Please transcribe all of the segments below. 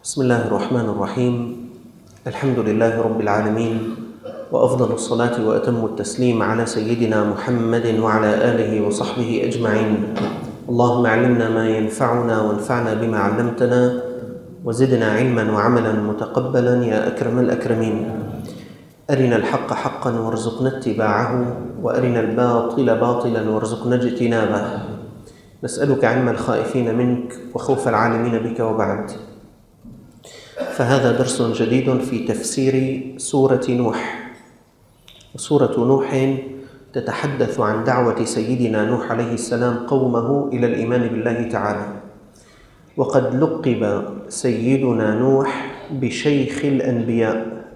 بسم الله الرحمن الرحيم. الحمد لله رب العالمين، وأفضل الصلاة وأتم التسليم على سيدنا محمد وعلى آله وصحبه أجمعين. اللهم علمنا ما ينفعنا وانفعنا بما علمتنا وزدنا علما وعملا متقبلا يا أكرم الأكرمين. أرنا الحق حقا وارزقنا اتباعه، وأرنا الباطل باطلا وارزقنا اجتنابه. نسألك علم الخائفين منك وخوف العالمين بك، وبعد. فهذا درس جديد في تفسير سورة نوح. وسورة نوح تتحدث عن دعوة سيدنا نوح عليه السلام قومه إلى الإيمان بالله تعالى. وقد لقب سيدنا نوح بشيخ الأنبياء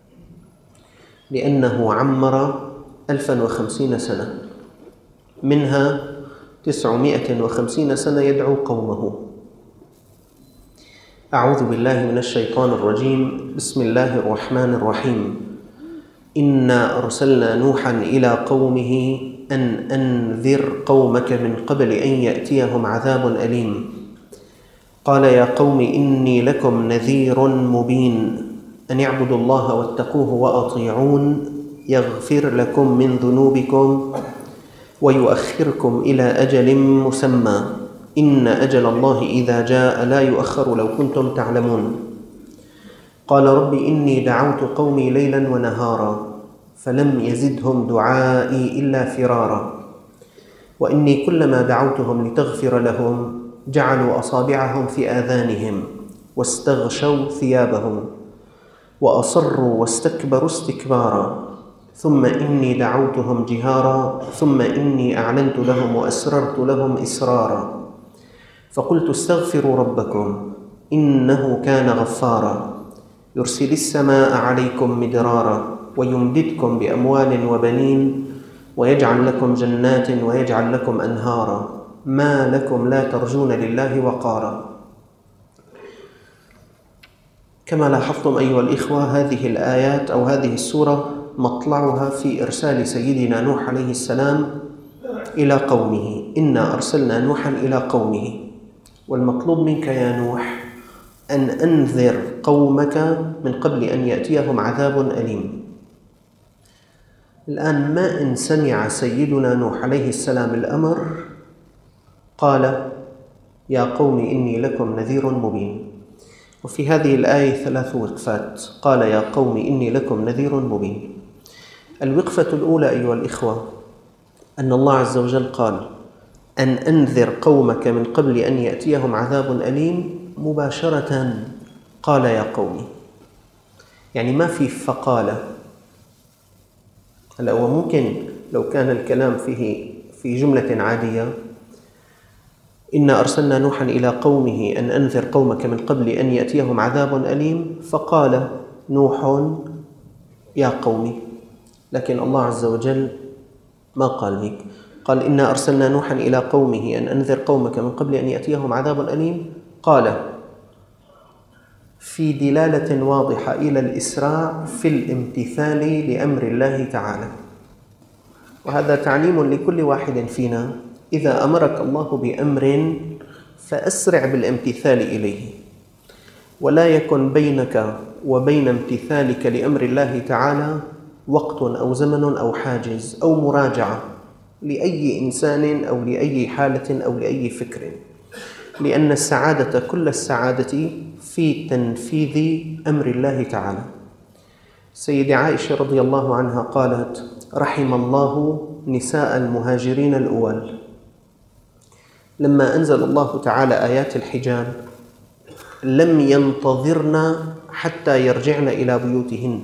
لأنه عمر 1050 سنة، منها 950 سنة يدعو قومه. أعوذ بالله من الشيطان الرجيم. بسم الله الرحمن الرحيم. إنا أرسلنا نوحا إلى قومه أن أنذر قومك من قبل أن يأتيهم عذاب أليم. قال يا قوم إني لكم نذير مبين أن اعبدوا الله واتقوه وأطيعون يغفر لكم من ذنوبكم ويؤخركم إلى أجل مسمى إن أجل الله إذا جاء لا يؤخر لو كنتم تعلمون. قال رب إني دعوت قومي ليلا ونهارا فلم يزدهم دعائي إلا فرارا وإني كلما دعوتهم لتغفر لهم جعلوا أصابعهم في آذانهم واستغشوا ثيابهم وأصروا واستكبروا استكبارا ثم إني دعوتهم جهارا ثم إني أعلنت لهم وأسررت لهم إسرارا فقلت استغفروا ربكم إنه كان غفارا يرسل السماء عليكم مدرارا ويمددكم بأموال وبنين ويجعل لكم جنات ويجعل لكم أنهارا ما لكم لا ترجون لله وقارا. كما لاحظتم أيها الإخوة، هذه الآيات أو هذه السورة مطلعها في إرسال سيدنا نوح عليه السلام إلى قومه. إنا أرسلنا نوحا إلى قومه، والمطلوب منك يا نوح أن أنذر قومك من قبل أن يأتيهم عذاب أليم. الآن ما إن سمع سيدنا نوح عليه السلام الأمر قال يا قوم إني لكم نذير مبين. وفي هذه الآية 3 وقفات. قال يا قوم إني لكم نذير مبين. الوقفة الأولى أيها الإخوة أن الله عز وجل قال أن أنذر قومك من قبل أن يأتيهم عذاب أليم، مباشرة قال يا قومي، يعني ما في فقال. هلا هو ممكن لو كان الكلام فيه في جملة عادية إنا أرسلنا نوحا إلى قومه أن أنذر قومك من قبل أن يأتيهم عذاب أليم فقال نوح يا قومي، لكن الله عز وجل ما قال هيك. قال إنا أرسلنا نوحا إلى قومه أن أنذر قومك من قبل أن يأتيهم عذاب أليم. قال في دلالة واضحة إلى الإسراع في الامتثال لأمر الله تعالى. وهذا تعليم لكل واحد فينا. إذا أمرك الله بأمر فأسرع بالامتثال إليه، ولا يكن بينك وبين امتثالك لأمر الله تعالى وقت أو زمن أو حاجز أو مراجعة لأي إنسان أو لأي حالة أو لأي فكر، لأن السعادة كل السعادة في تنفيذ أمر الله تعالى. سيدة عائشة رضي الله عنها قالت رحم الله نساء المهاجرين الأول لما أنزل الله تعالى آيات الحجاب لم ينتظرن حتى يرجعن إلى بيوتهن،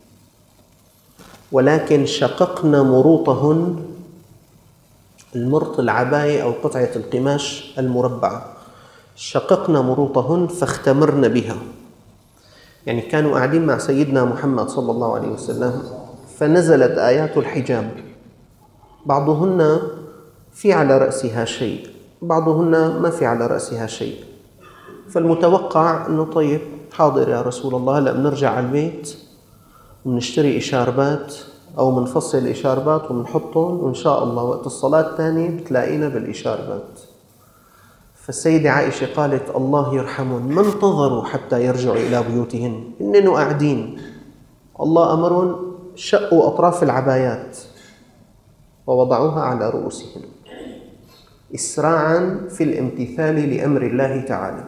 ولكن شققن مروطهن، المرط العباية أو قطعة القماش المربعة، شققن مروطهن فاختمرن بها. يعني كانوا قاعدين مع سيدنا محمد صلى الله عليه وسلم فنزلت آيات الحجاب، بعضهن في على رأسها شيء، بعضهن ما في على رأسها شيء. فالمتوقع أنه طيب حاضر يا رسول الله، هلأ بنرجع على البيت وبنشتري إشاربات أو منفصل إشاربات ومنحطهم، وإن شاء الله وقت الصلاة الثانية بتلاقينا بالإشاربات. فالسيدة عائشة قالت الله يرحمهم ما انتظروا حتى يرجعوا إلى بيوتهن، إنهم قاعدين الله أمرهم شقوا أطراف العبايات ووضعوها على رؤوسهم إسراعا في الامتثال لأمر الله تعالى.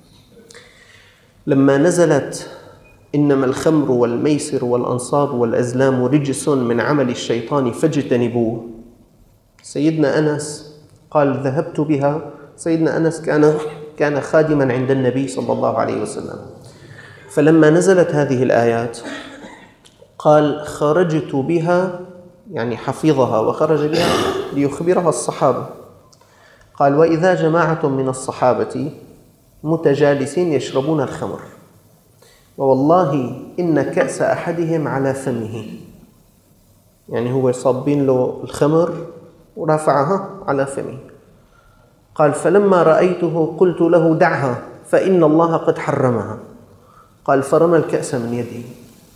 لما نزلت إنما الخمر والميسر والأنصاب والأزلام رجس من عمل الشيطان فاجتنبوه، سيدنا أنس قال ذهبت بها. سيدنا أنس كان خادما عند النبي صلى الله عليه وسلم، فلما نزلت هذه الآيات قال خرجت بها، يعني حفظها وخرج بها ليخبرها الصحابة. قال وإذا جماعة من الصحابة متجالسين يشربون الخمر ووالله إن كأس أحدهم على فمه، يعني هو صابين له الخمر ورفعها على فمه. قال فلما رأيته قلت له دعها فإن الله قد حرمها. قال فرمى الكأس من يده،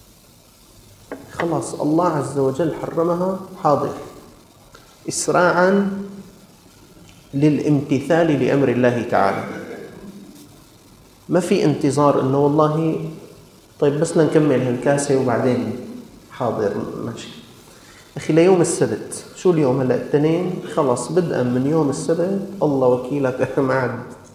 خلاص الله عز وجل حرمها، حاضر، إسراعا للامتثال لأمر الله تعالى. ما في انتظار إنه والله طيب بس نكمل هالكاسة وبعدين حاضر ماشي. أخي ليوم السبت، شو اليوم هلأ الاثنين، خلاص بدءا من يوم السبت الله وكيلك ما عاد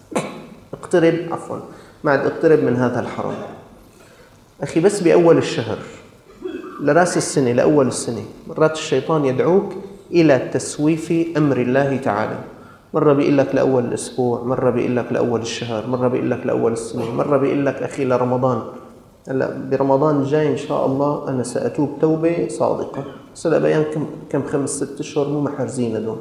اقترب من هذا الحرام. أخي بس بأول الشهر لرأس السنة لأول السنة مرات الشيطان يدعوك إلى تسويف أمر الله تعالى. مرة بيقول لك لأول الأسبوع، مرة بيقول لك لأول الشهر، مرة بيقول لك لأول السنة، مرة بيقول لك أخي لرمضان. هلا برمضان الجاي إن شاء الله أنا سأتوب توبة صادقة، بس هلا بيان كم 5-6 أشهر مو محرزين هذول.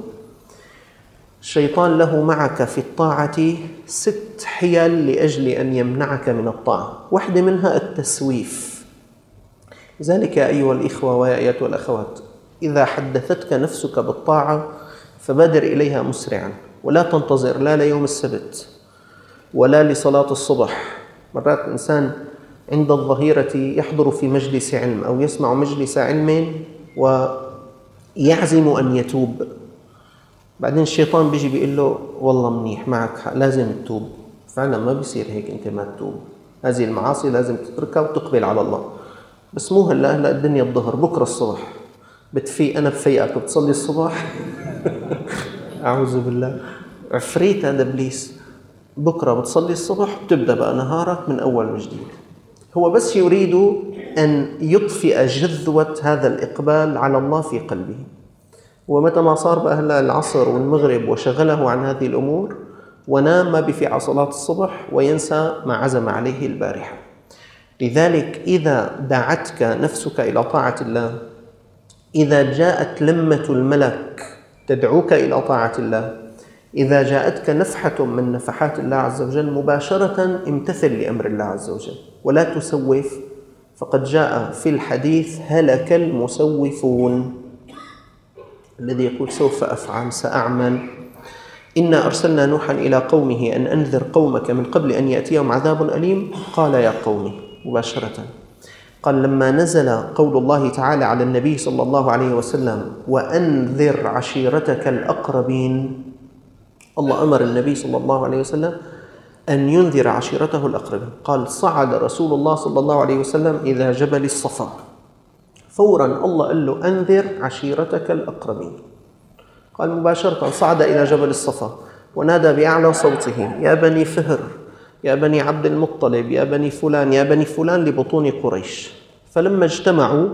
الشيطان له معك في الطاعة 6 حيل لأجل أن يمنعك من الطاعة، واحدة منها التسويف. لذلك يا أيها الإخوة ويا أيتها الأخوات، إذا حدثتك نفسك بالطاعة فبادر إليها مسرعا، ولا تنتظر لا ليوم السبت ولا لصلاة الصبح. مرات إنسان عند الظهيرة يحضر في مجلس علم أو يسمع مجلس علم ويعزم أن يتوب، بعدين الشيطان بيجي بيقول له والله منيح معك حق لازم تتوب. فعلا ما بيصير هيك، أنت ما تتوب، هذه المعاصي لازم تتركها وتقبل على الله. بس مو هلا الدنيا الظهر، بكرة الصبح بتفيق، أنا بفيقك بتصلي الصبح أعوذ بالله، عفريت هذا إبليس. بكرة بتصلي الصبح وتبدأ بقى نهارك من أول وجديد. هو بس يريد أن يطفئ جذوة هذا الإقبال على الله في قلبه. ومتى ما صار بقى هلا العصر والمغرب وشغله عن هذه الأمور ونام ما بفي على صلاة الصبح وينسى ما عزم عليه البارحة. لذلك إذا دعتك نفسك إلى طاعة الله، إذا جاءت لمة الملك تدعوك إلى طاعة الله، إذا جاءتك نفحة من نفحات الله عز وجل، مباشرة امتثل لأمر الله عز وجل ولا تسوف. فقد جاء في الحديث هلك المسوفون، الذي يقول سوف أفعل سأعمل. إنا أرسلنا نوحا إلى قومه أن أنذر قومك من قبل أن يأتيهم عذاب أليم. قال يا قومي مباشرة. قال لما نزل قول الله تعالى على النبي صلى الله عليه وسلم وأنذر عشيرتك الأقربين، الله أمر النبي صلى الله عليه وسلم أن ينذر عشيرته الأقربين. قال صعد رسول الله صلى الله عليه وسلم إلى جبل الصفا، فورا الله قال له أنذر عشيرتك الأقربين. قال مباشرة صعد إلى جبل الصفا ونادى بأعلى صوته يا بني فهر، يا بني عبد المطلب، يا بني فلان، يا بني فلان، لبطون قريش. فلما اجتمعوا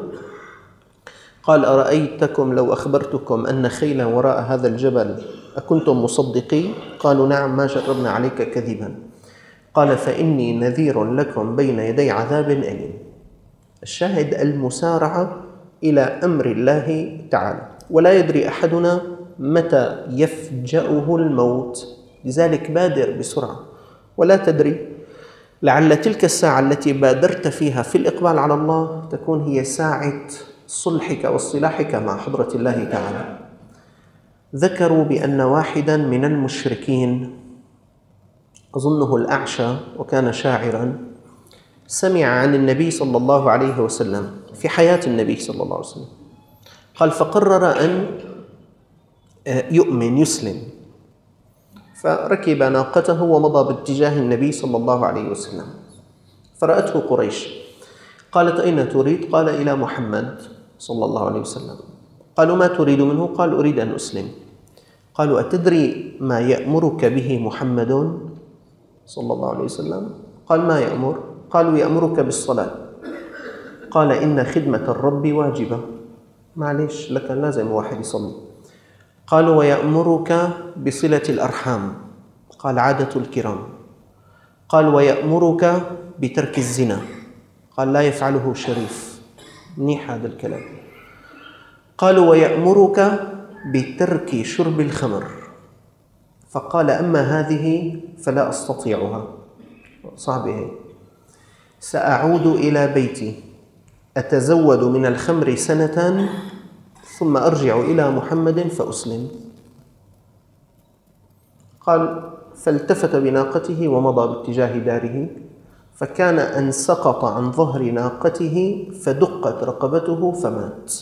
قال أرأيتكم لو أخبرتكم أن خيلا وراء هذا الجبل أكنتم مصدقين؟ قالوا نعم ما جربنا عليك كذبا. قال فإني نذير لكم بين يدي عذاب أليم. الشاهد المسارعة إلى أمر الله تعالى، ولا يدري أحدنا متى يفجأه الموت، لذلك بادر بسرعة. ولا تدري، لعل تلك الساعة التي بادرت فيها في الإقبال على الله تكون هي ساعة صلحك واصطلاحك مع حضرة الله تعالى. ذكروا بأن واحدا من المشركين أظنه الأعشى وكان شاعرا، سمع عن النبي صلى الله عليه وسلم في حياة النبي صلى الله عليه وسلم. قال فقرر أن يؤمن يسلم، فركب ناقته ومضى باتجاه النبي صلى الله عليه وسلم، فرأته قريش، قالت: أين تريد؟ قال: إلى محمد صلى الله عليه وسلم. قالوا: ما تريد منه؟ قال: أريد أن أسلم. قالوا: أتدري ما يأمرك به محمد صلى الله عليه وسلم؟ قال: ما يأمر؟ قالوا: يأمرك بالصلاة. قال: إن خدمة الرب واجبة، معليش لك لازم واحد يصلي. قالوا: ويأمرك بصلة الأرحام. قال: عادة الكرام. قال: ويأمرك بترك الزنا. قال: لا يفعله شريف. منيح هذا الكلام. قالوا: ويأمرك بترك شرب الخمر. فقال: أما هذه فلا أستطيعها، صعبة هي. سأعود إلى بيتي أتزود من الخمر سنة ثم أرجع إلى محمد فأسلم. قال: فالتفت بناقته ومضى باتجاه داره، فكان أن سقط عن ظهر ناقته فدقت رقبته فمات.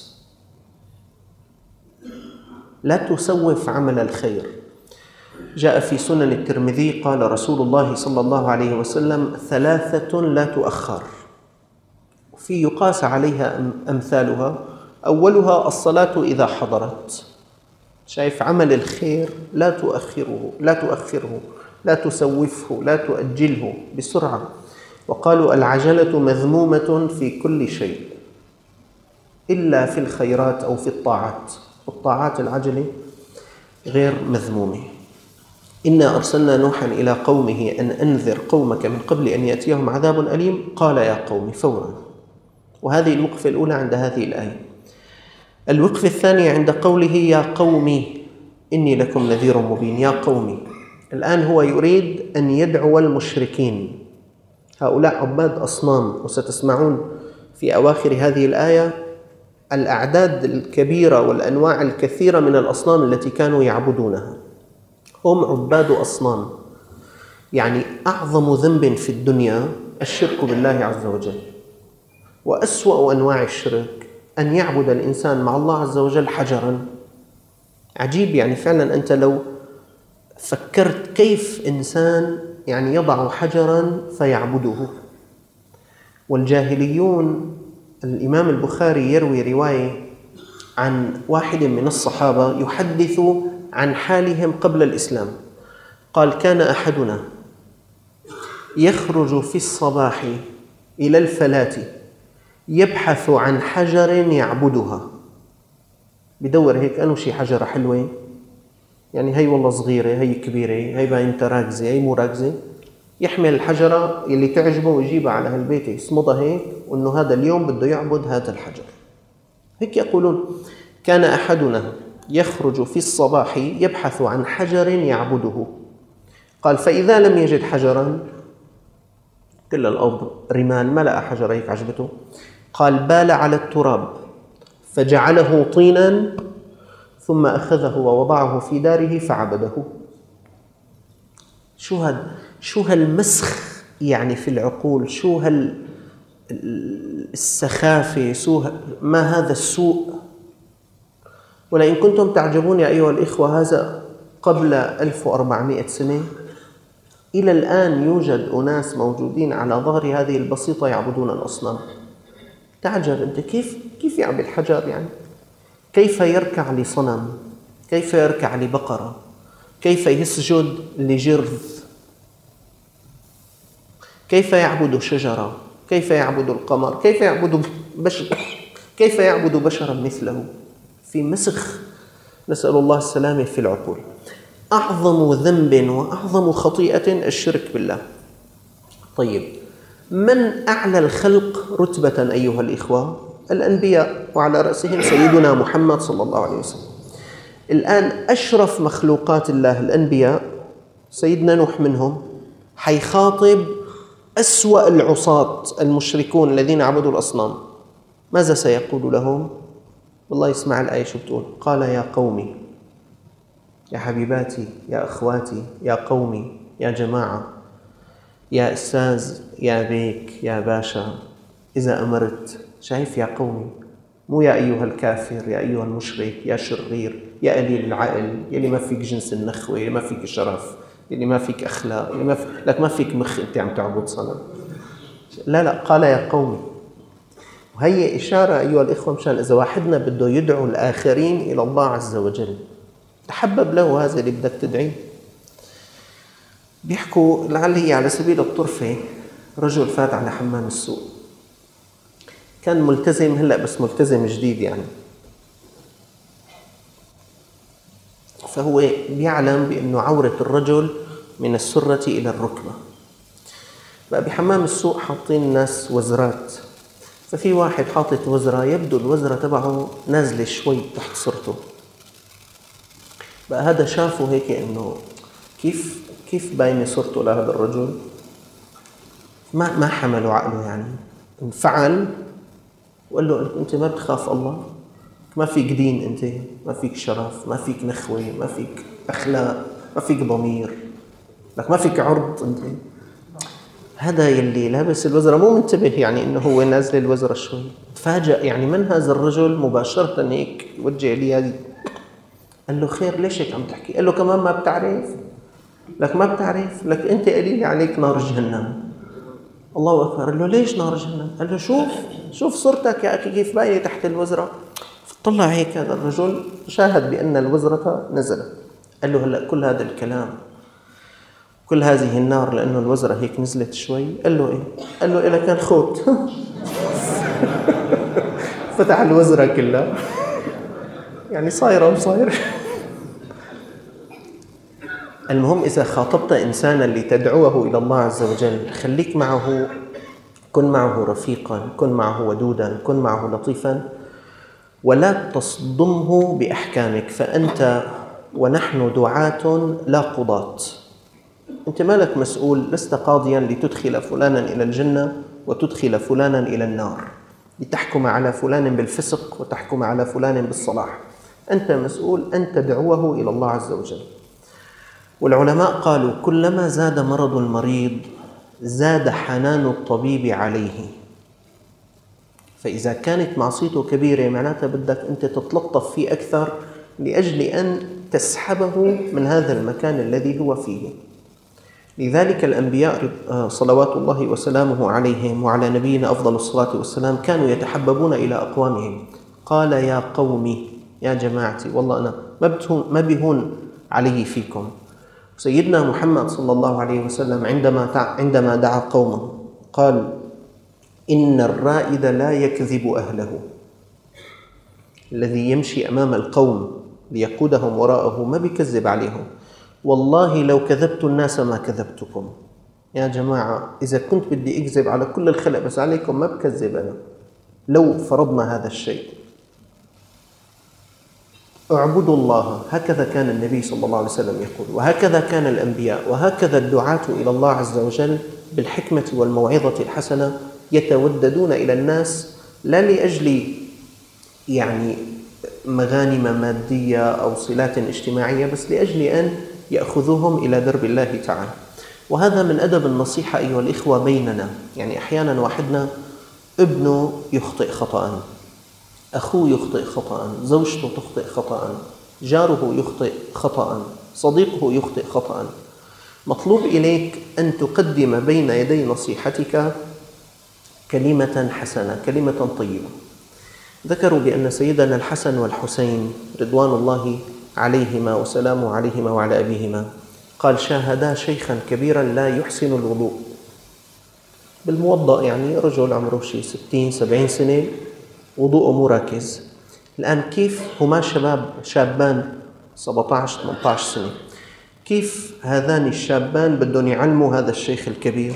لا تسوف عمل الخير. جاء في سنن الترمذي قال رسول الله صلى الله عليه وسلم: ثلاثة لا تؤخر، في يقاس عليها أمثالها. أولها الصلاة إذا حضرت. شايف عمل الخير لا تؤخره، لا تسوفه، لا تؤجله، بسرعة. وقالوا: العجلة مذمومة في كل شيء إلا في الخيرات أو في الطاعات. الطاعات العجلة غير مذمومة. إنا أرسلنا نوحا إلى قومه أن أنذر قومك من قبل أن يأتيهم عذاب أليم قال يا قوم فورا. وهذه الوقفة الأولى عند هذه الآية. الوقفة الثانية عند قوله يا قومي إني لكم نذير مبين. يا قومي، الآن هو يريد أن يدعو المشركين، هؤلاء عباد أصنام، وستسمعون في أواخر هذه الآية الأعداد الكبيرة والأنواع الكثيرة من الأصنام التي كانوا يعبدونها. هم عباد أصنام. يعني أعظم ذنب في الدنيا الشرك بالله عز وجل، وأسوأ أنواع الشرك أن يعبد الإنسان مع الله عز وجل حجراً. عجيب، يعني فعلاً أنت لو فكرت كيف إنسان يعني يضع حجراً فيعبده. والجاهليون، الإمام البخاري يروي رواية عن واحد من الصحابة يحدث عن حالهم قبل الإسلام. قال: كان أحدنا يخرج في الصباح إلى الفلاة يبحث عن حجر يعبدها، بدور هيك أنه شي حجرة حلوة، يعني هي والله صغيرة، هي كبيرة، هي باين راكزة، هي مو راكزة، يحمل الحجرة اللي تعجبه ويجيبها على هالبيت، يصمدها هيك، وأنه هذا اليوم بده يعبد هذا الحجر. هيك يقولون: كان أحدنا يخرج في الصباح يبحث عن حجر يعبده. قال: فإذا لم يجد حجرا، كل الأرض رمال، ما لقى حجر هيك عجبته، قال: بال على التراب فجعله طينا ثم أخذه ووضعه في داره فعبده. شو هالمسخ يعني في العقول، شو السخافة، ما هذا السوء. ولئن كنتم تعجبون يا أيها الإخوة، هذا قبل 1400 سنة. إلى الآن يوجد أناس موجودين على ظهر هذه البسيطة يعبدون الأصنام. تعجب أنت كيف يعبد حجر، يعني كيف يركع لصنم، كيف يركع لبقرة، كيف يسجد لجرذ، كيف يعبد شجرة، كيف يعبد القمر، كيف يعبد بشرا مثله. في مسخ، نسأل الله السلامة في العقول. أعظم ذنب وأعظم خطيئة الشرك بالله. طيب، من أعلى الخلق رتبة أيها الإخوة؟ الأنبياء، وعلى رأسهم سيدنا محمد صلى الله عليه وسلم. الآن أشرف مخلوقات الله الأنبياء، سيدنا نوح منهم، حيخاطب أسوأ العصاة المشركون الذين عبدوا الأصنام. ماذا سيقول لهم؟ والله يسمع الآية شو بتقول. قال: يا قومي، يا حبيباتي، يا أخواتي، يا قومي، يا جماعة، يا أستاذ، يا بيك، يا باشا، إذا أمرت. شايف؟ يا قومي، مو يا أيها الكافر، يا أيها المشرك، يا شرير، يا قليل العقل، يلي ما فيك جنس النخوة، يلي ما فيك شرف، اللي ما فيك أخلاق، اللي لك ما فيك مخ، أنت عم تعبد صنم. لا، قال يا قومي. وهي إشارة أيها الإخوة، مشان إذا واحدنا بده يدعو الآخرين إلى الله عز وجل تحبب له هذا اللي بدك تدعيه. بيحكوا لعل هي على سبيل الطرفة، رجل فات على حمام السوق، كان ملتزم هلأ بس ملتزم جديد يعني، فهو بيعلم بأنه عورة الرجل من السرة إلى الركبة. بقى بحمام السوق حاطين الناس وزرات، ففي واحد حاطط وزرة يبدو الوزرة تبعه نازلة شوي تحت سرته. بقى هذا شافه هيك إنه كيف باينة سرته لهذا الرجل، ما حمله عقله يعني، انفعل وقال له أنت ما بتخاف الله؟ ما فيك دين، أنت ما فيك شرف، ما فيك نخوة، ما فيك أخلاق، ما فيك ضمير، لك ما فيك عرض. أنت هذا يلي لابس الوزرة مو منتبه يعني إنه هو نازل الوزرة شوي، تفاجأ يعني من هذا الرجل مباشرة هيك وجه لي هذه. قال له خير ليش هيك عم تحكي؟ قال له كمان ما بتعرف؟ لك ما بتعرف؟ لك أنت قليل عليك نار جهنم. الله أكبر. قال له ليش نار جهنم؟ قال له شوف صورتك يا أخي كيف باينة تحت الوزرة. فطلع هيك هذا الرجل شاهد بأن الوزرة نزلت. قال له هلأ كل هذا الكلام، كل هذه النار لأنه الوزرة هيك نزلت شوي؟ قال له إيه؟ قال له إلا كان خوت. فتح الوزرة كلها يعني صايرة وصاير. المهم إذا خاطبت إنسانا لتدعوه إلى الله عز وجل خليك معه، كن معه رفيقا، كن معه ودودا، كن معه لطيفا، ولا تصدمه بأحكامك، فأنت ونحن دعاة لا قضاة. أنت مالك مسؤول، لست قاضيا لتدخل فلانا إلى الجنة وتدخل فلانا إلى النار، لتحكم على فلان بالفسق وتحكم على فلان بالصلاح. أنت مسؤول أن تدعوه إلى الله عز وجل. والعلماء قالوا كلما زاد مرض المريض زاد حنان الطبيب عليه. فإذا كانت معصيته كبيرة معناتها بدك أنت تتلطف فيه أكثر لأجل أن تسحبه من هذا المكان الذي هو فيه. لذلك الأنبياء صلوات الله وسلامه عليهم وعلى نبينا أفضل الصلاة والسلام كانوا يتحببون إلى أقوامهم. قال يا قومي، يا جماعتي، والله أنا ما بهون علي فيكم. سيدنا محمد صلى الله عليه وسلم عندما دعا قومه قال إن الرائد لا يكذب أهله. الذي يمشي أمام القوم ليقودهم وراءه ما بيكذب عليهم. والله لو كذبت الناس ما كذبتكم. يا جماعة إذا كنت بدي أكذب على كل الخلق بس عليكم ما بكذب أنا. لو فرضنا هذا الشيء، اعبدوا الله. هكذا كان النبي صلى الله عليه وسلم يقول، وهكذا كان الأنبياء، وهكذا الدعاة إلى الله عز وجل بالحكمة والموعظة الحسنة يتوددون إلى الناس، لا لأجل يعني مغانم مادية أو صلات اجتماعية، بس لأجل أن يأخذوهم إلى درب الله تعالى. وهذا من أدب النصيحة أيها الإخوة بيننا. يعني أحيانا واحدنا ابنه يخطئ خطأ، أخوه يخطئ خطأ، زوجته تخطئ خطأ، جاره يخطئ خطأ، صديقه يخطئ خطأ. مطلوب إليك أن تقدم بين يدي نصيحتك كلمة حسنة، كلمة طيبة. ذكروا بأن سيدنا الحسن والحسين رضوان الله عليهما وسلامه عليهما وعلى أبيهما قال شاهدا شيخا كبيرا لا يحسن الوضوء بالموضأ، يعني رجل عمره شي 60-70 سنة وضوءه مو راكز. الآن كيف هما شابان 17-18 سنة، كيف هذان الشابان بدهم يعلموا هذا الشيخ الكبير؟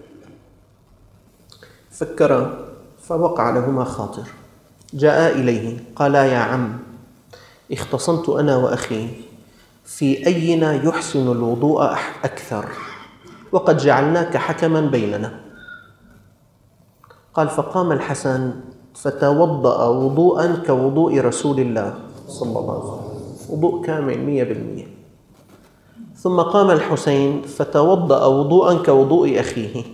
فكر فوقع لهما خاطر. جاء إليه قالا يا عم اختصمت أنا وأخي في أينا يحسن الوضوء أكثر، وقد جعلناك حكما بيننا. قال فقام الحسن فتوضأ وضوءا كوضوء رسول الله صلى الله عليه وسلم، وضوء كامل 100%. ثم قام الحسين فتوضأ وضوءا كوضوء أخيه.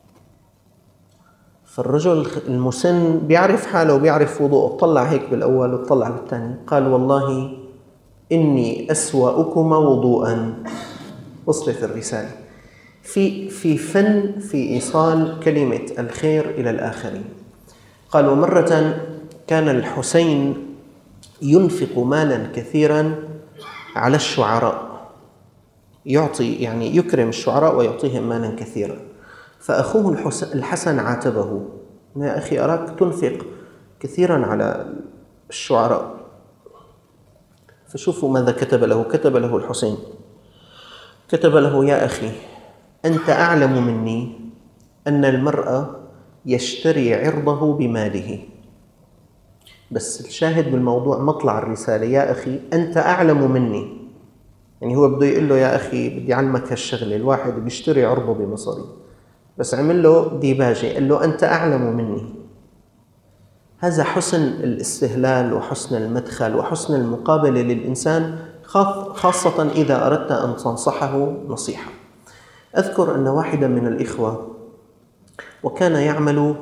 فالرجل المسن بيعرف حاله وبيعرف وضوءه، طلع هيك بالأول وطلع بالثاني. قال والله إني أسوأكما وضوءا وصلت الرسالة. في فن في إيصال كلمة الخير إلى الآخرين. قالوا مرة كان الحسين ينفق مالا كثيرا على الشعراء، يعطي يعني يكرم الشعراء ويعطيهم مالا كثيرا. فأخوه الحسن عاتبه: يا أخي أراك تنفق كثيرا على الشعراء. فشوفوا ماذا كتب له. كتب له الحسين، كتب له: يا أخي، أنت أعلم مني أن المرء يشتري عرضه بماله. بس الشاهد بالموضوع مطلع الرسالة: يا أخي أنت أعلم مني. يعني هو بده يقول له: يا أخي بدي أعلمك هالشغلة، الواحد بيشتري عرضه بمصاري، بس عمل له ديباجة، قال له: أنت أعلم مني. هذا حسن الاستهلال وحسن المدخل وحسن المقابلة للإنسان، خاصة إذا أردت أن تنصحه نصيحة. أذكر أن واحدا من الإخوة وكان يعمل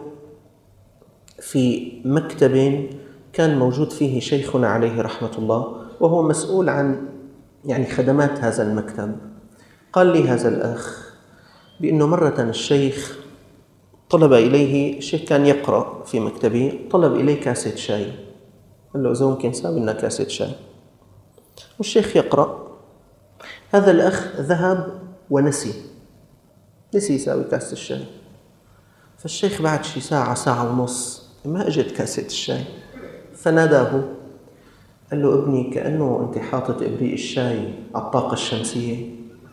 في مكتب كان موجود فيه شيخنا عليه رحمة الله، وهو مسؤول عن يعني خدمات هذا المكتب. قال لي هذا الأخ بأنه مرة الشيخ طلب إليه، الشيخ كان يقرأ في مكتبي، طلب إليه كاسة شاي. قال له: إذا ممكن ساوي لنا كاسة شاي. والشيخ يقرأ. هذا الأخ ذهب ونسي يساوي كاسة الشاي. فالشيخ بعد شي ساعة، ساعة ونص، ما أجت كاسة الشاي. فناداه، قال له: ابني، كأنه أنت حاطط إبريق الشاي على الطاقة الشمسية.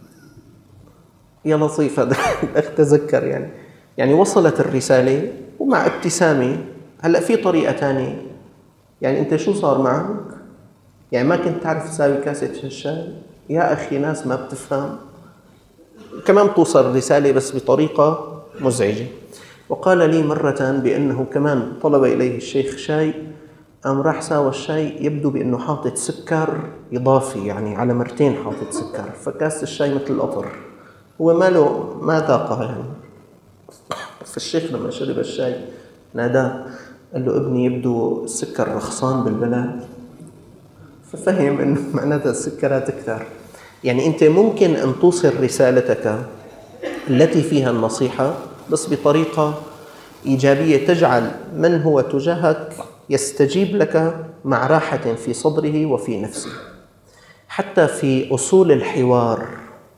يا لطيف هذا الأخ تذكر يعني وصلت الرسالة ومع ابتسامة. هلأ في طريقة تانية، يعني أنت شو صار معك؟ يعني ما كنت تعرف تساوي كاسة الشاي؟ يا أخي ناس ما بتفهم، كمان توصل الرسالة بس بطريقة مزعجة. وقال لي مرة بأنه كمان طلب إليه الشيخ شاي، قام راح ساوى الشاي، يبدو بأنه حاطط سكر إضافي، يعني على مرتين حاطط سكر، فكاسة الشاي مثل القطر، هو ما ذاقها يعني. فالشيخ لما شرب الشاي ناداه، قال له: ابني، يبدو السكر رخصان بالبلد. ففهم أنه معناتها السكرات كثار. يعني أنت ممكن أن توصل رسالتك التي فيها النصيحة بس بطريقة إيجابية تجعل من هو تجاهك يستجيب لك مع راحة في صدره وفي نفسه. حتى في أصول الحوار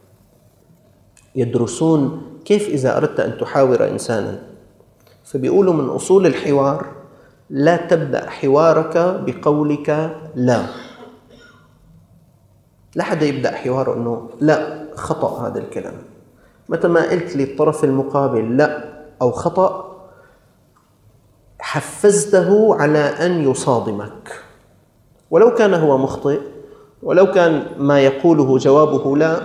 يدرسون كيف إذا أردت أن تحاور إنسانا، فبيقولوا من أصول الحوار: لا تبدأ حوارك بقولك لا. لا حدا يبدأ حواره أنه لا، خطأ هذا الكلام. متى ما قلت للطرف المقابل لا أو خطأ، حفزته على أن يصادمك، ولو كان هو مخطئ، ولو كان ما يقوله جوابه لا.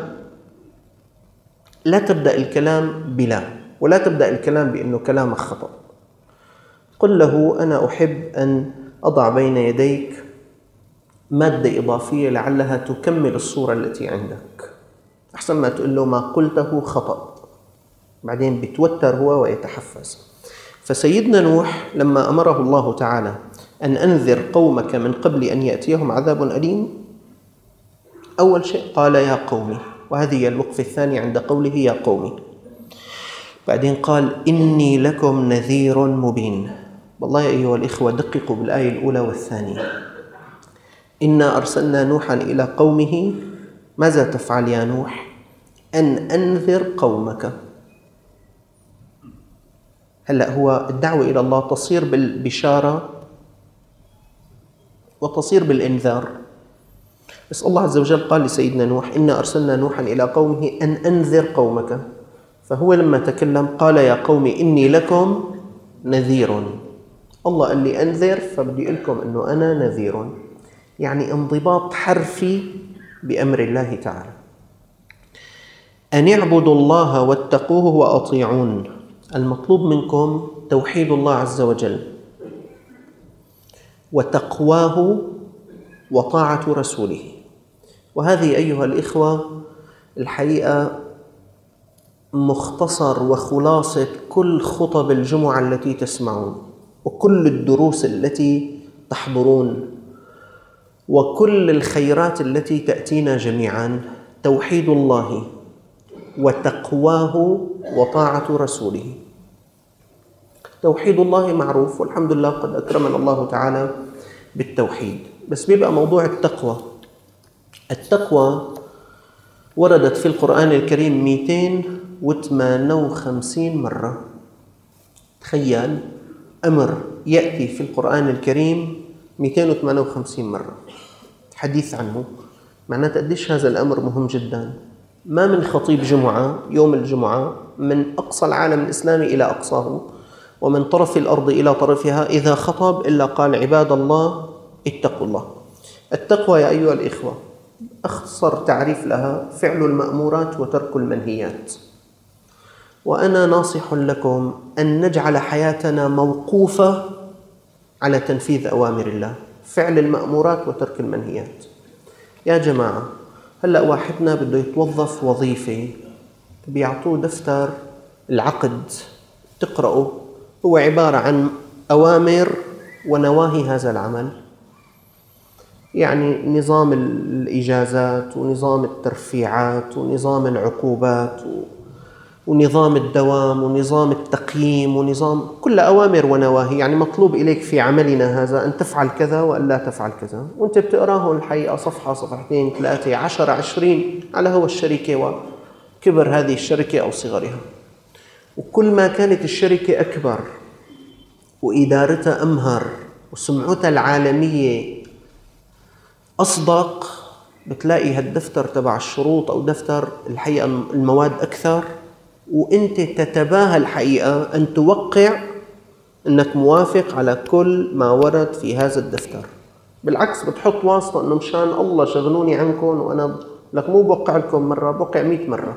لا تبدأ الكلام بلا، ولا تبدأ الكلام بأنه كلامك خطأ. قل له: أنا أحب أن أضع بين يديك مادة إضافية لعلها تكمل الصورة التي عندك، أحسن ما تقول له ما قلته خطأ، بعدين بيتوتر هو ويتحفز. فسيدنا نوح لما أمره الله تعالى أن أنذر قومك من قبل أن يأتيهم عذاب أليم، أول شيء قال: يا قومي، وهذه هي الوقفة الثانية عند قوله يا قومي. بعدين قال: إني لكم نذير مبين. والله يا أيها الإخوة دققوا بالآية الأولى والثانية. إنا أرسلنا نوحا إلى قومه، ماذا تفعل يا نوح؟ أن أنذر قومك. هلأ هو الدعوة إلى الله تصير بالبشارة وتصير بالإنذار، بس الله عز وجل قال لسيدنا نوح: إنا أرسلنا نوحا إلى قومه أن أنذر قومك. فهو لما تكلم قال: يا قوم إني لكم نذير. الله قال لي أنذر، فبدي لكم أنه أنا نذير، يعني انضباط حرفي بأمر الله تعالى. أن اعبدوا الله واتقوه وأطيعون. المطلوب منكم توحيد الله عز وجل وتقواه وطاعة رسوله. وهذه أيها الإخوة الحقيقة مختصر وخلاصة كل خطب الجمعة التي تسمعون، وكل الدروس التي تحضرون، وكل الخيرات التي تأتينا جميعا. توحيد الله وتقواه وطاعة رسوله. توحيد الله معروف، والحمد لله قد أكرمنا الله تعالى بالتوحيد، بس بيبقى موضوع التقوى. التقوى وردت في القرآن الكريم 258 مرة. تخيل أمر يأتي في القرآن الكريم 258 مرة حديث عنه، معناته قديش هذا الأمر مهم جدا. ما من خطيب جمعة يوم الجمعة من أقصى العالم الإسلامي إلى أقصاه ومن طرف الأرض إلى طرفها إذا خطب إلا قال عباد الله اتقوا الله. التقوى يا أيها الإخوة أختصر تعريف لها فعل المأمورات وترك المنهيات. وأنا ناصح لكم أن نجعل حياتنا موقوفة على تنفيذ أوامر الله، فعل المأمورات وترك المنهيات. يا جماعة، هلأ واحدنا بده يتوظف وظيفة، بيعطوه دفتر العقد تقرأه، هو عبارة عن أوامر ونواهي هذا العمل، يعني نظام الإجازات ونظام الترفيعات ونظام العقوبات ونظام الدوام ونظام التقييم ونظام كل أوامر ونواهي. يعني مطلوب إليك في عملنا هذا أن تفعل كذا وأن لا تفعل كذا، وأنت بتقراه الحقيقة صفحة صفحتين 3 10 20 على هو الشركة وكبر هذه الشركة أو صغرها. وكل ما كانت الشركة أكبر وإدارتها أمهر وسمعتها العالمية أصدق، بتلاقي هالدفتر تبع الشروط أو دفتر الحقيقة المواد أكثر، وأنت تتباهى الحقيقة أن توقع أنك موافق على كل ما ورد في هذا الدفتر. بالعكس بتحط واسطة أنه مشان الله شغلوني عنكم، وأنا لك مو بوقع لكم مرة، بوقع 100 مرة.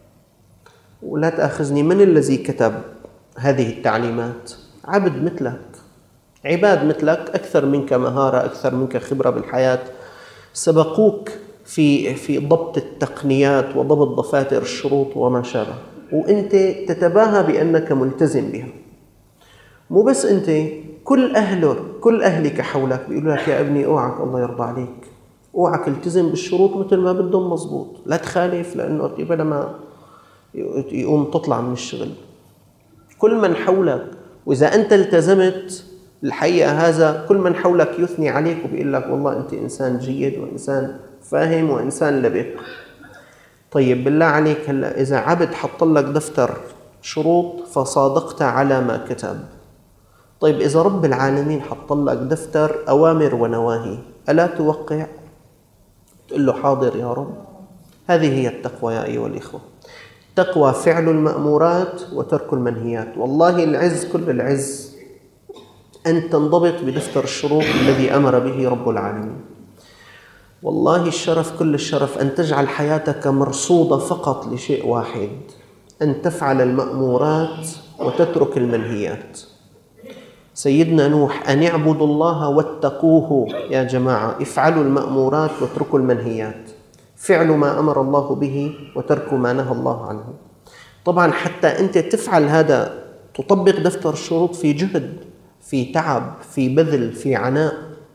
ولا تأخذني، من الذي كتب هذه التعليمات؟ عبد مثلك، عباد مثلك أكثر منك مهارة، أكثر منك خبرة بالحياة، سبقوك في ضبط التقنيات وضبط دفاتر الشروط وما شابه، وأنت تتباهى بأنك ملتزم بها. مو بس أنت، كل أهلك حولك بيقولوا لك يا ابني اوعك الله يرضى عليك، اوعك التزم بالشروط مثل ما بدهم مزبوط، لا تخالف لأنه قبل ما يقوم تطلع من الشغل. كل من حولك، وإذا أنت التزمت الحقيقة هذا كل من حولك يثني عليك وبيقول لك والله أنت إنسان جيد وإنسان فاهم وإنسان لبق. طيب بالله عليك، هلا إذا عبد حط لك دفتر شروط فصادقت على ما كتب، طيب إذا رب العالمين حط لك دفتر أوامر ونواهي ألا توقع؟ تقول له حاضر يا رب. هذه هي التقوى يا أيها الإخوة. التقوى فعل المأمورات وترك المنهيات. والله العز كل العز أن تنضبط بدفتر الشروط الذي أمر به رب العالمين. والله الشرف كل الشرف أن تجعل حياتك مرصودة فقط لشيء واحد، أن تفعل المأمورات وتترك المنهيات. سيدنا نوح أن اعبدوا الله واتقوه. يا جماعة، افعلوا المأمورات واتركوا المنهيات، فعل ما أمر الله به وترك ما نهى الله عنه. طبعا حتى أنت تفعل هذا، تطبق دفتر الشروط في جهد، في تعب، في بذل، في عناء.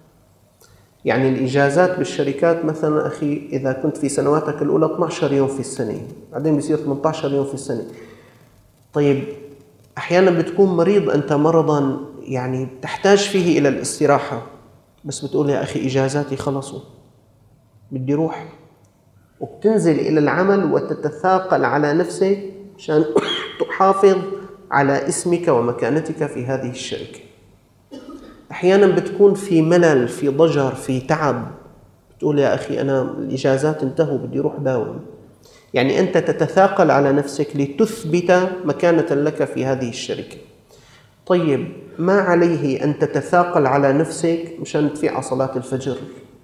يعني الإجازات بالشركات مثلا أخي، إذا كنت في سنواتك الأولى 12 يوم في السنة، بعدين بيصير 18 يوم في السنة. طيب أحيانا بتكون مريض أنت مرضا يعني تحتاج فيه إلى الاستراحة، بس بتقول يا أخي إجازاتي خلصوا بدي روح، وبتنزل إلى العمل وتتثاقل على نفسك عشان تحافظ على اسمك ومكانتك في هذه الشركة. أحيانا بتكون في ملل، في ضجر، في تعب، بتقول يا أخي أنا الإجازات انتهوا بدي روح داوم. يعني أنت تتثاقل على نفسك لتثبت مكانة لك في هذه الشركة. طيب ما عليه أن تتثاقل على نفسك مشان تفيع صلاة الفجر؟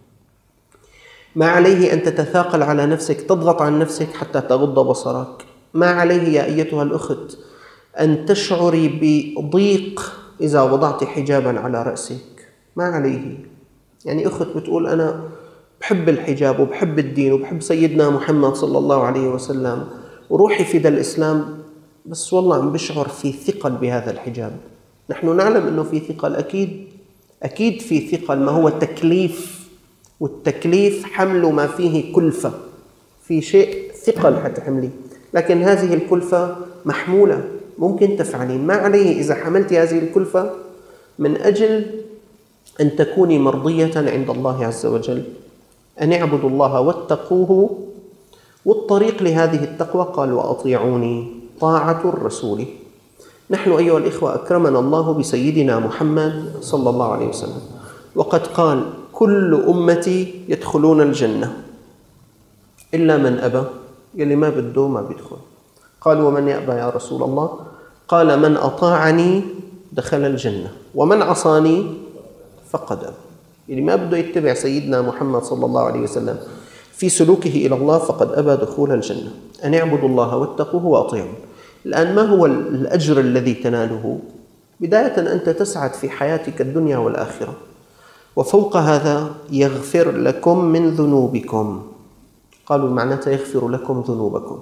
ما عليه أن تتثاقل على نفسك، تضغط عن نفسك حتى تغض بصرك؟ ما عليه يا أيتها الأخت أن تشعري بضيق إذا وضعت حجابا على رأسك؟ ما عليه. يعني أخت بتقول أنا بحب الحجاب وبحب الدين وبحب سيدنا محمد صلى الله عليه وسلم وروحي في ذا الإسلام، بس والله عم بشعر في ثقل بهذا الحجاب. نحن نعلم أنه في ثقل، أكيد في ثقل، ما هو تكليف، والتكليف حمل ما فيه كلفة، في شيء ثقل حتحمليه. لكن هذه الكلفة محمولة، ممكن تفعلين ما عليه إذا حملت هذه الكلفة من أجل أن تكوني مرضية عند الله عز وجل. أن اعبدوا الله واتقوه، والطريق لهذه التقوى قال وأطيعوني، طاعة الرسول. نحن أيها الإخوة أكرمنا الله بسيدنا محمد صلى الله عليه وسلم، وقد قال كل أمتي يدخلون الجنة إلا من أبى، يلي ما بده ما بيدخل. قال ومن يأبى يا رسول الله؟ قال من أطاعني دخل الجنة ومن عصاني فقد أبى. يلي ما بده يتبع سيدنا محمد صلى الله عليه وسلم في سلوكه إلى الله فقد أبى دخول الجنة. أن اعبدوا الله واتقوه وأطيعون. الآن ما هو الأجر الذي تناله؟ بداية أنت تسعد في حياتك الدنيا والآخرة، وفوق هذا يغفر لكم من ذنوبكم. قالوا معناتها يغفر لكم ذنوبكم.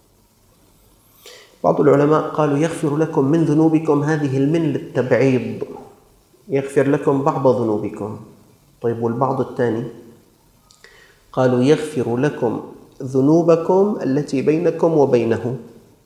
بعض العلماء قالوا يغفر لكم من ذنوبكم، هذه المن للتبعيض، يغفر لكم بعض ذنوبكم. طيب والبعض الثاني؟ قالوا يغفر لكم ذنوبكم التي بينكم وبينه.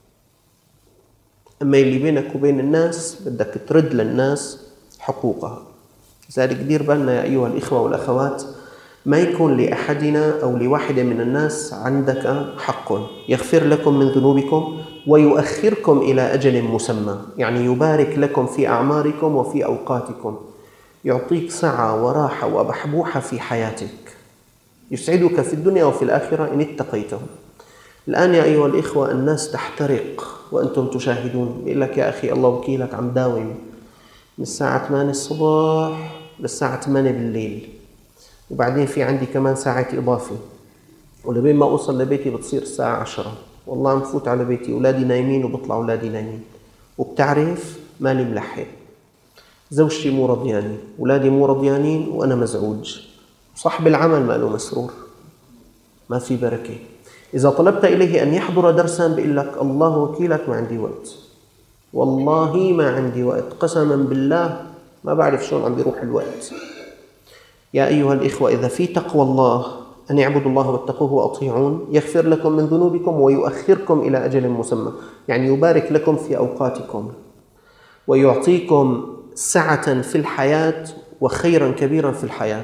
أما اللي بينك وبين الناس بدك ترد للناس حقوقها. لذلك دير بالنا يا أيها الإخوة والأخوات، ما يكون لأحدنا أو لواحد من الناس عندك حق. يغفر لكم من ذنوبكم ويؤخركم إلى أجل مسمى، يعني يبارك لكم في أعماركم وفي أوقاتكم، يعطيك سعة وراحة وبحبوحة في حياتك، يسعدك في الدنيا وفي الآخرة إن اتقيته. الآن يا أيها الإخوة الناس تحترق وأنتم تشاهدون، بيقول لك يا أخي الله وكيلك عم داوم من الساعة 8 الصباح للساعة 8 بالليل، وبعدين في عندي كمان ساعة إضافة، ولبين ما أوصل لبيتي بتصير الساعة 10. والله عم فوت على بيتي أولادي نايمين وبطلع أولادي نايمين، وبتعرف مالي ملحق، زوجتي مو رضياني، أولادي مو رضيانين، وأنا مزعوج، صاحب العمل ما له مسرور، ما في بركة. إذا طلبت إليه أن يحضر درسا بيقول لك الله وكيلك ما عندي وقت، والله ما عندي وقت، قسما بالله ما بعرف شلون عم بيروح الوقت. يا أيها الإخوة إذا في تقوى الله، أن يعبدوا الله واتقوه وأطيعون، يغفر لكم من ذنوبكم ويؤخركم إلى أجل مسمى، يعني يبارك لكم في أوقاتكم ويعطيكم سعة في الحياة وخيرا كبيرا في الحياة.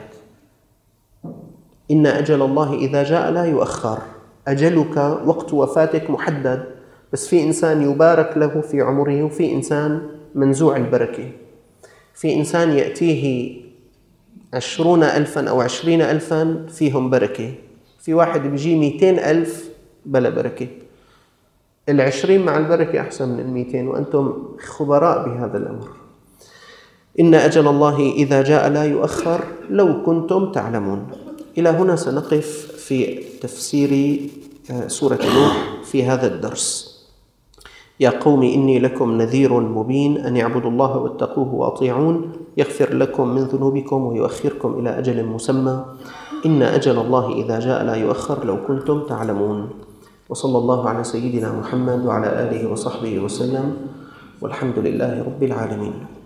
إن أجل الله إذا جاء لا يؤخر. أجلك وقت وفاتك محدد، بس في إنسان يبارك له في عمره، وفي إنسان منزوع البركة. في إنسان يأتيه 20,000 أو 20,000 فيهم بركة، في واحد بيجي 200,000 بلا بركة. 20 مع البركة أحسن من 200، وأنتم خبراء بهذا الأمر. إن أجل الله إذا جاء لا يؤخر لو كنتم تعلمون. إلى هنا سنقف في تفسير سورة نوح في هذا الدرس. يا قوم إني لكم نذير مبين، أن اعبدوا الله واتقوه وأطيعون، يغفر لكم من ذنوبكم ويؤخركم إلى أجل مسمى، إن أجل الله إذا جاء لا يؤخر لو كنتم تعلمون. وصلى الله على سيدنا محمد وعلى آله وصحبه وسلم، والحمد لله رب العالمين.